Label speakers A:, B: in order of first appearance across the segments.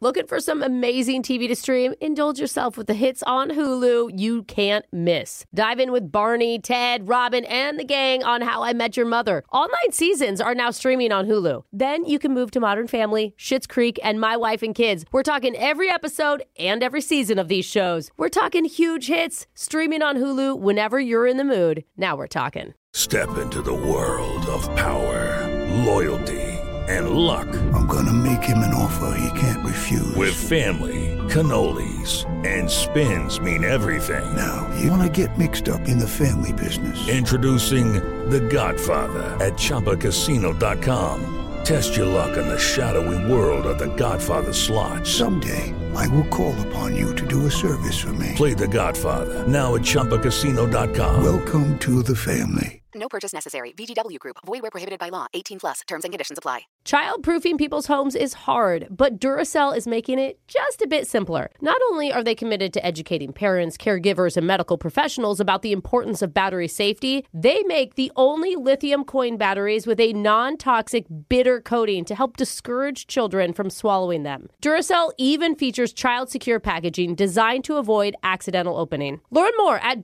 A: Looking for some amazing TV to stream? Indulge yourself with the hits on Hulu you can't miss. Dive in with Barney, Ted, Robin, and the gang on How I Met Your Mother. All 9 seasons are now streaming on Hulu. Then you can move to Modern Family, Schitt's Creek, and My Wife and Kids. We're talking every episode and every season of these shows. We're talking huge hits, streaming on Hulu whenever you're in the mood. Now we're talking.
B: Step into the world of power, loyalty, and luck.
C: I'm gonna make him an offer he can't refuse.
B: With family, cannolis, and spins mean everything.
C: Now, you wanna get mixed up in the family business.
B: Introducing The Godfather at ChumbaCasino.com. Test your luck in the shadowy world of The Godfather slot.
C: Someday, I will call upon you to do a service for me.
B: Play The Godfather now at ChumbaCasino.com.
C: Welcome to the family.
D: No purchase necessary. VGW Group. Void where prohibited by law. 18+. Terms and conditions apply.
A: Childproofing people's homes is hard, but Duracell is making it just a bit simpler. Not only are they committed to educating parents, caregivers, and medical professionals about the importance of battery safety, they make the only lithium coin batteries with a non-toxic bitter coating to help discourage children from swallowing them. Duracell even features child-secure packaging designed to avoid accidental opening. Learn more at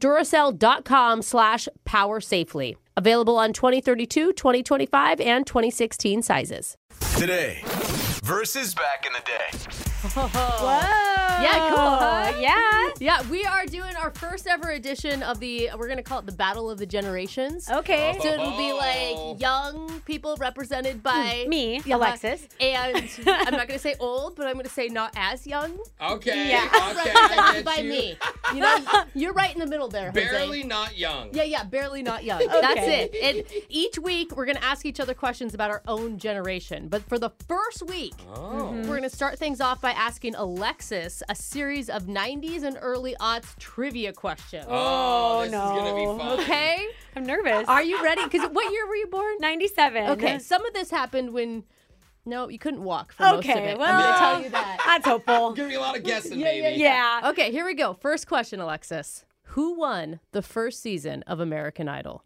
A: Duracell.com/powersafely. Available on 2032, 2025, and 2016 sizes.
E: Today versus back in the day.
A: Whoa. Yeah, cool, huh?
F: Yeah.
A: Yeah, we are doing our first ever edition of we're going to call it the Battle of the Generations.
F: Okay.
A: So it'll be like young people represented by
F: me,
A: yeah,
F: Alexis.
A: And I'm not going to say old, but I'm going to say not as young.
G: Okay.
F: Yeah.
G: Okay.
A: Represented by me. You know, you're right in the middle there, Jose.
G: Barely not young.
A: Yeah, barely not young. That's it. And each week, we're going to ask each other questions about our own generation. But for the first week, we're going to start things off by asking Alexis a series of 90s and early aughts trivia questions.
G: Oh, this
F: no.
G: is going to be fun.
A: Okay?
F: I'm nervous.
A: Are you ready? Because what year were you born?
F: 97.
A: Okay, some of this happened when... No, you couldn't walk for most of it.
F: Well,
A: I'm going to tell you that.
F: That's hopeful.
G: Give me a lot of guessing,
A: Yeah,
G: baby.
F: Yeah.
A: Okay, here we go. First question, Alexis. Who won the first season of American Idol?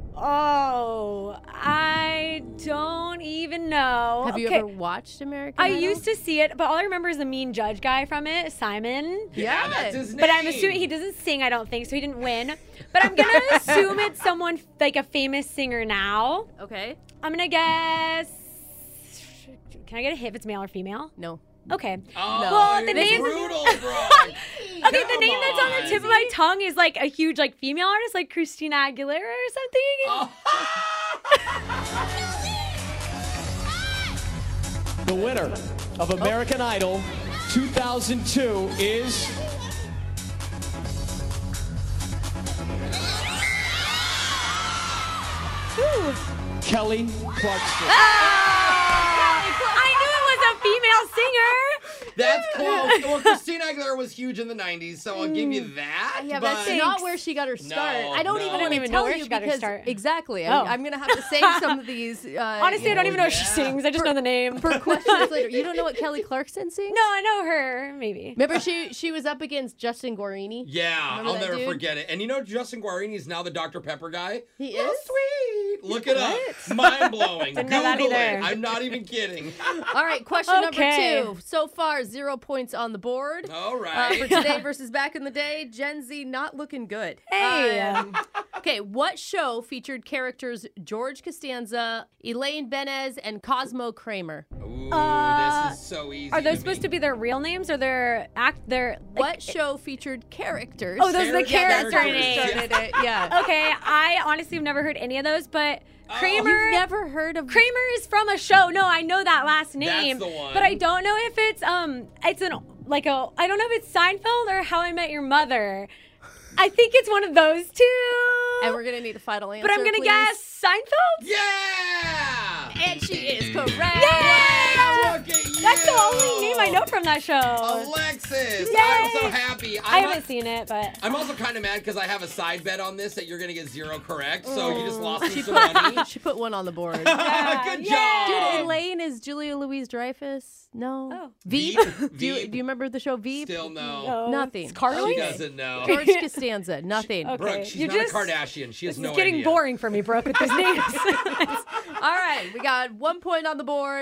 F: Oh, I don't even know.
A: Have you ever watched American
F: I
A: Idol?
F: used to see it, but all I remember is the mean judge guy from it, Simon.
G: Yeah, that's his name.
F: But I'm assuming he doesn't sing, I don't think, so he didn't win. But I'm going to assume it's someone like a famous singer now.
A: Okay.
F: I'm going to guess... Can I get a hit if it's male or female?
A: No.
F: Okay.
G: Oh,
F: Well, the
G: it's
F: name-
G: brutal, bro.
F: Okay, the name that's on the tip of my tongue is like a huge like female artist, like Christina Aguilera or something.
H: The winner of American Idol 2002 is... Kelly Clarkson.
F: I knew it was a female singer.
G: That's close. Well, Christina Aguilera was huge in the 90s, so I'll give you that.
A: Yeah,
G: but
A: that's not where she got her start.
G: No,
A: I don't
G: no.
A: even
G: I
A: want
F: don't
A: to
F: even know
A: tell
F: where
A: you
F: she got her
A: because
F: start.
A: exactly.
F: Oh.
A: I'm going to have to save some of these.
F: Honestly, I don't even know if she
G: yeah.
F: sings. I just know the name.
A: For questions later. You don't know what Kelly Clarkson sings?
F: No, I know her. Maybe.
A: Remember she was up against Justin Guarini?
G: Yeah,
A: Remember
G: I'll
A: that
G: never
A: dude?
G: forget it. And you know Justin Guarini is now the Dr. Pepper guy?
A: He
G: Oh,
A: is?
G: sweet. Look it up. Mind-blowing.
F: Didn't know that
G: Google it.
F: either.
G: I'm not even kidding.
A: All right, question
F: Okay.
A: number 2. So far, 0 points on the board.
G: All right.
A: For today versus back in the day, Gen Z not looking good.
F: Hey.
A: Okay, what show featured characters George Costanza, Elaine Benez, and Cosmo Kramer?
G: Ooh, this is so easy.
F: Are those supposed to be their real names or their
A: What show featured characters?
F: Oh, those are the
A: Yeah, that's
F: character
A: how we
F: names.
A: started it. Yeah.
F: Okay, I honestly have never heard any of those, but Kramer.
A: You've never heard of
F: Kramer is from a show. No, I know that last name.
G: That's the one.
F: But I don't know if it's I don't know if it's Seinfeld or How I Met Your Mother. I think it's one of those two.
A: And we're gonna need a final answer.
F: But I'm gonna
A: please.
F: guess Seinfeld.
G: Yeah!
A: And she is correct.
F: Yeah!
G: Look at you!
F: That's the only name I know from that show.
G: Alexis!
F: Yay!
G: I'm so happy.
F: I haven't seen it, but
G: I'm also kind of mad because I have a side bet on this that you're going to get 0 correct, so you just lost me some
A: Put-
G: money.
A: she put 1 on the board.
G: Good
A: Dude,
G: job!
A: Elaine is Julia Louis-Dreyfus. No.
F: Oh.
A: Veep.
G: Veep.
A: Do you remember the show Veep?
G: Still no.
F: no.
A: Nothing.
F: It's Carly?
G: She doesn't know.
A: George Costanza. Nothing.
F: Okay.
G: Brooke, she's
F: You
G: not
F: just-
G: a Kardashian. She has
F: This
G: no
F: is getting
G: idea.
F: boring for me, Brooke, with these names.
A: All right, we got 1 point on the board.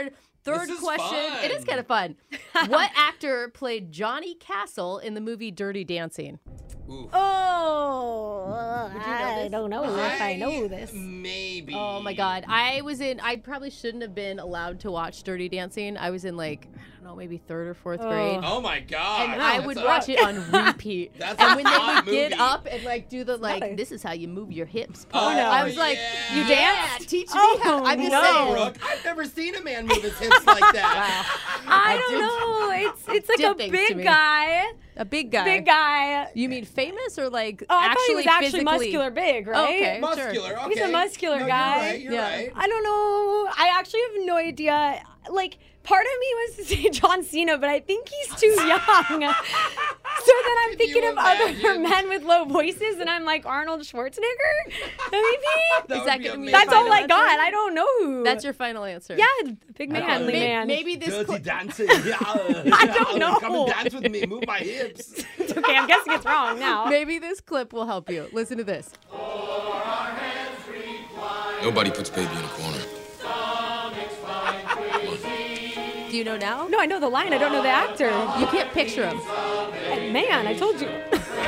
A: Third
G: This is
A: question.
G: fun.
A: It is kind of fun. What actor played Johnny Castle in the movie Dirty Dancing?
G: Ooh.
F: Oh, I
A: this?
F: don't know if I know this.
G: Maybe.
A: Oh my God. I probably shouldn't have been allowed to watch Dirty Dancing. I was in like, I don't know, maybe third or fourth grade.
G: Oh my God.
A: And I would watch it on repeat.
G: That's
A: and
G: a
A: when they
G: hot
A: would get
G: movie.
A: up and like do the like,
F: nice.
A: this is how you move your hips.
G: Oh,
A: part. I was like,
G: yeah.
A: you dance? Teach me how. I'm just
F: no.
A: saying.
G: Brooke, I've never seen a man move his hips like that.
F: I don't know. It's like
A: Did
F: a
A: things to
F: big
A: me.
F: guy.
A: A big guy.
F: Big guy.
A: You mean famous or like
F: Oh, I
A: actually
F: thought he was actually
A: physically
F: muscular big, right?
A: Okay.
G: Muscular. Okay.
F: He's a muscular
G: No,
F: guy.
G: You're
A: Yeah.
G: right.
F: I don't know. I actually have no idea. Like, part of me wants to say John Cena, but I think he's too young. So then I'm
G: Could
F: thinking
G: you
F: of other
G: imagine?
F: men with low voices, and I'm like, Arnold Schwarzenegger? Maybe?
G: That
A: Is
G: would
A: that
G: be
A: gonna be
G: amazing.
F: That's all I
A: answer?
F: got. I don't know who.
A: That's your final answer.
F: Yeah, big manly man.
A: Maybe this
G: Dirty
A: clip.
G: dancing. Yeah. I
F: don't know.
G: Come and dance with me. Move my hips.
F: It's okay, I'm guessing it's wrong now.
A: Maybe this clip will help you. Listen to this.
I: Nobody puts baby in a corner.
A: Do you know now?
F: No, I know the line. I don't know the actor.
A: You can't picture him.
F: Man, I told you.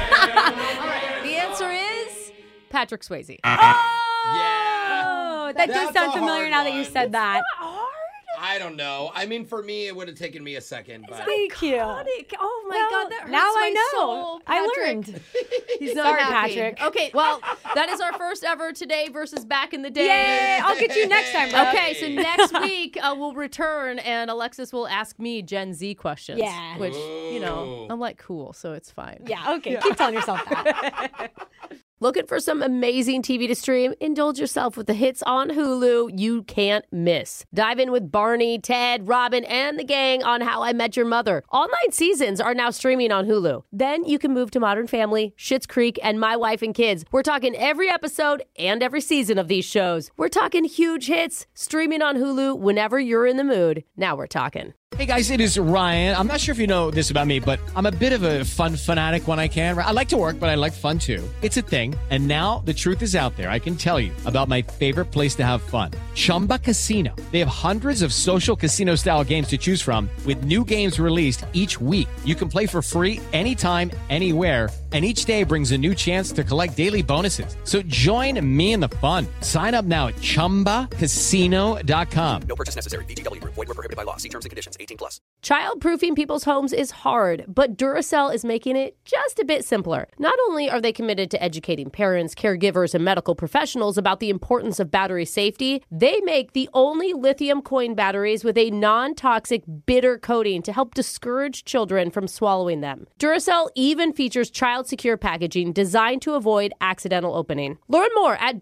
A: The answer is Patrick Swayze.
G: Yeah.
F: Oh, that does
G: That's
F: sound
G: a
F: familiar
G: hard
F: now that you
G: one.
F: said that.
G: I don't know. I mean, for me, it would have taken me a second. But
F: Thank you.
A: Oh my
F: Well,
A: God, that hurts
F: now I
A: my
F: know.
A: soul,
F: I
A: Patrick.
F: learned.
A: He's not
F: Sorry,
A: happy.
F: Patrick.
A: Okay, well, that is our first ever Today versus Back in the Day.
F: Yay! I'll get you next time, bro.
A: Okay, so next week we'll return and Alexis will ask me Gen Z questions.
F: Yeah.
A: Which, you know,
G: Ooh.
A: I'm like, cool, so it's fine.
F: Yeah, okay. Keep telling yourself that.
A: Looking for some amazing TV to stream? Indulge yourself with the hits on Hulu you can't miss. Dive in with Barney, Ted, Robin, and the gang on How I Met Your Mother. All 9 seasons are now streaming on Hulu. Then you can move to Modern Family, Schitt's Creek, and My Wife and Kids. We're talking every episode and every season of these shows. We're talking huge hits, streaming on Hulu whenever you're in the mood. Now we're talking.
H: Hey guys, it is Ryan. I'm not sure if you know this about me, but I'm a bit of a fun fanatic when I can. I like to work, but I like fun too. It's a thing. And now the truth is out there. I can tell you about my favorite place to have fun. Chumba Casino. They have hundreds of social casino style games to choose from with new games released each week. You can play for free anytime, anywhere. And each day brings a new chance to collect daily bonuses. So join me in the fun. Sign up now at ChumbaCasino.com.
I: No purchase necessary. VGW Group. Void where prohibited by law. See terms and conditions. 18+.
A: Childproofing people's homes is hard, but Duracell is making it just a bit simpler. Not only are they committed to educating parents, caregivers, and medical professionals about the importance of battery safety, they make the only lithium coin batteries with a non-toxic bitter coating to help discourage children from swallowing them. Duracell even features child-secure packaging designed to avoid accidental opening. Learn more at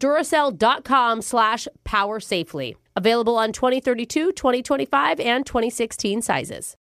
A: Duracell.com/powersafely. Available on 2032, 2025, and 2016 sizes.